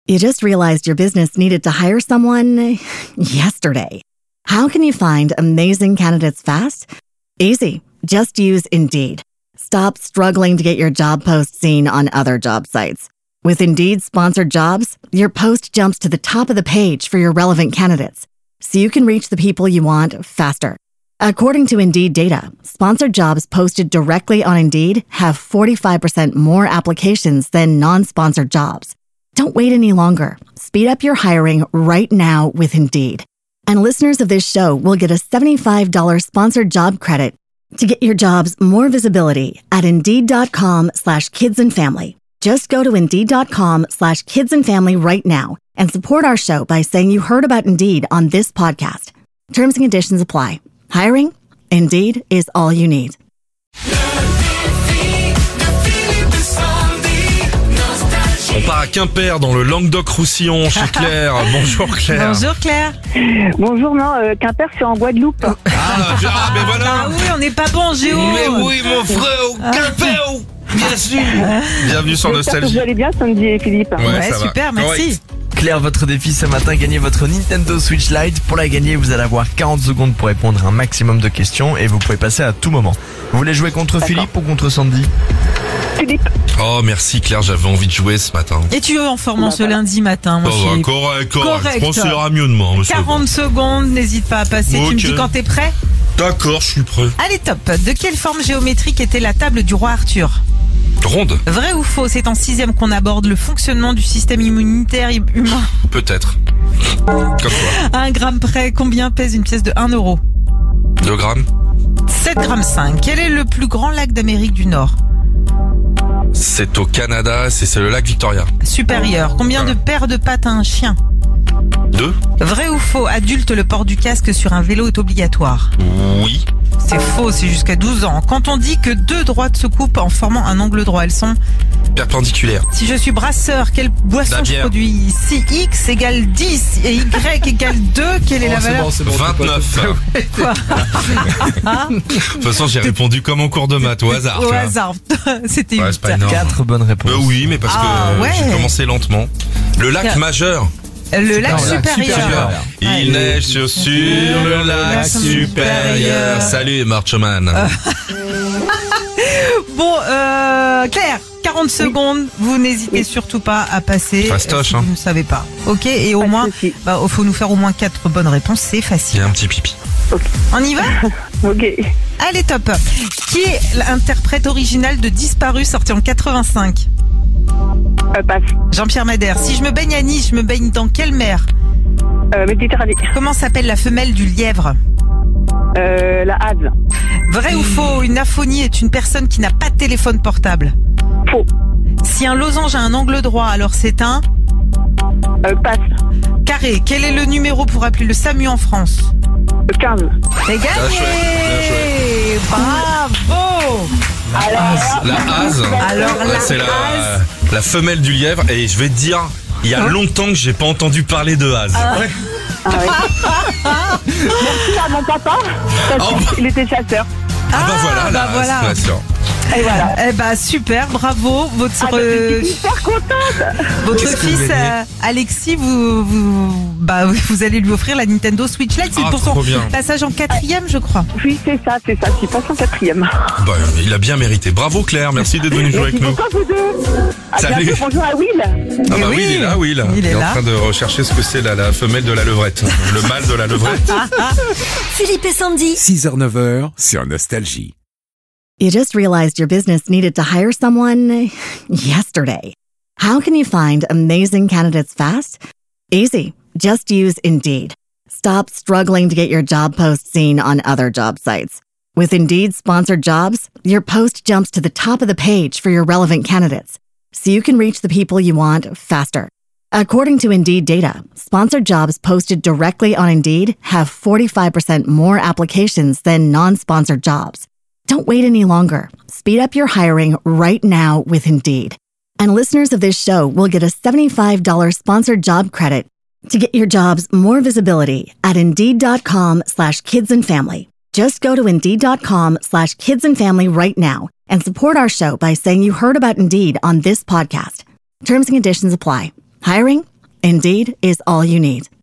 You just realized your business needed to hire someone yesterday. How can you find amazing candidates fast? Easy. Just use Indeed. Stop struggling to get your job post seen on other job sites. With Indeed sponsored jobs, your post jumps to the top of the page for your relevant candidates, so you can reach the people you want faster. According to Indeed data, sponsored jobs posted directly on Indeed have 45% more applications than non-sponsored jobs. Don't wait any longer. Speed up your hiring right now with Indeed. And listeners of this show will get a $75 sponsored job credit to get your jobs more visibility at Indeed.com/kidsandfamily. Just go to Indeed.com/kidsandfamily right now and support our show by saying you heard about Indeed on this podcast. Terms and conditions apply. Hiring? Indeed is all you need. On part à Quimper dans le Languedoc-Roussillon chez Claire. Bonjour Claire. Bonjour Claire. Bonjour, non, Quimper, c'est en Guadeloupe. Ah, mais voilà. Ah oui, on n'est pas bon en géo. Mais oui, mon frère, Quimper, bien sûr. Bienvenue sur J'espère que Nostalgie. vous allez bien, Sandy et Philippe. Ouais, ça va. super, merci. Correct. Claire, votre défi ce matin, gagnez votre Nintendo Switch Lite. Pour la gagner, vous allez avoir 40 secondes pour répondre à un maximum de questions et vous pouvez passer à tout moment. Vous voulez jouer contre Philippe ou contre Sandy? Philippe, Oh, merci Claire, j'avais envie de jouer ce matin. Et tu es en forme en ce lundi matin, mon Philippe. Correct. Correct. Je pense que ça ira mieux demain. monsieur. 40 secondes, n'hésite pas à passer. Ok. Tu me dis quand t'es prêt? D'accord, je suis prêt. Allez, top. De quelle forme géométrique était la table du roi Arthur? Ronde, Vrai ou faux? C'est en 6e qu'on aborde le fonctionnement du système immunitaire humain. peut-être. Comme toi. À 1 gramme près, combien pèse une pièce de 1 euro? 2 grammes. 7 grammes 5. Quel est le plus grand lac d'Amérique du Nord? C'est au Canada, c'est le lac Victoria. Supérieur. Combien de paires de pattes a un chien? 2. Vrai ou faux? Adulte, le port du casque sur un vélo est obligatoire. Oui. C'est faux, c'est jusqu'à 12 ans. Quand on dit que deux droites se coupent en formant un angle droit, elles sont... Perpendiculaire. Si je suis brasseur, quelle boisson La je bière. produis? Si X égale 10 et Y égale 2, quelle est la valeur? 29. Quoi? De toute façon, j'ai répondu comme en cours de maths, au hasard. tu Au vois. hasard. C'était Ouais, 8. c'est pas énorme. 4 bonnes réponses. Oui, mais parce que Ouais. j'ai commencé lentement. Le lac majeur. Le lac Non, le lac supérieur. supérieur. Il neige sur le lac supérieur. Salut, Marchman. Bon, Claire, 40 secondes. Vous n'hésitez surtout pas à passer. Fastoche, si hein. vous ne savez pas. Ok, et au Pas de moins, souci. faut nous faire au moins 4 bonnes réponses. C'est Il y facile. a un petit pipi. On y va? ok. Allez, top. Qui est l'interprète original de Disparu, sorti en 85? Passe. Jean-Pierre Madère. Si je me baigne à Nice, je me baigne dans quelle mer? Méditerranée. Comment s'appelle la femelle du lièvre? La Hase. Vrai ou faux? Une aphonie est une personne qui n'a pas de téléphone portable. Faux. Si un losange a un angle droit, alors c'est un Passe. carré. Quel est le numéro pour appeler le SAMU en France? 15. C'est gagné! Bien joué. Bravo! La hase. Alors, la c'est hase. la femelle du lièvre. Et je vais te dire, il y a longtemps que j'ai pas entendu parler de hase. Ah ouais. Merci à mon papa, parce qu'il était chasseur. Ah bah voilà, la hase, voilà. bien sûr. Et voilà. Eh bah super, bravo. Votre Je suis super contente. votre Qu'est-ce que vous fils gagnez Alexis, vous allez lui offrir la Nintendo Switch Lite. C'est Ah, pour son trop bien. passage en 4e, je crois. Oui, c'est ça. Je suis passée en 4e. Bah, il a bien mérité. Bravo Claire, merci d'être venu jouer avec nous. Bonjour à vous deux. À Salut. bientôt. Bonjour à Will. Ah bah Oui, oui, il est là, Will. il est en là. train de rechercher ce que c'est la femelle de la levrette. Le mâle de la levrette. Philippe et Sandy. 6h-9h sur Nostalgie. You just realized your business needed to hire someone yesterday. How can you find amazing candidates fast? Easy. Just use Indeed. Stop struggling to get your job post seen on other job sites. With Indeed sponsored jobs, your post jumps to the top of the page for your relevant candidates, so you can reach the people you want faster. According to Indeed data, sponsored jobs posted directly on Indeed have 45% more applications than non-sponsored jobs. Don't wait any longer. Speed up your hiring right now with Indeed. And listeners of this show will get a $75 sponsored job credit to get your jobs more visibility at Indeed.com/kidsandfamily. Just go to Indeed.com/kidsandfamily right now and support our show by saying you heard about Indeed on this podcast. Terms and conditions apply. Hiring? Indeed is all you need.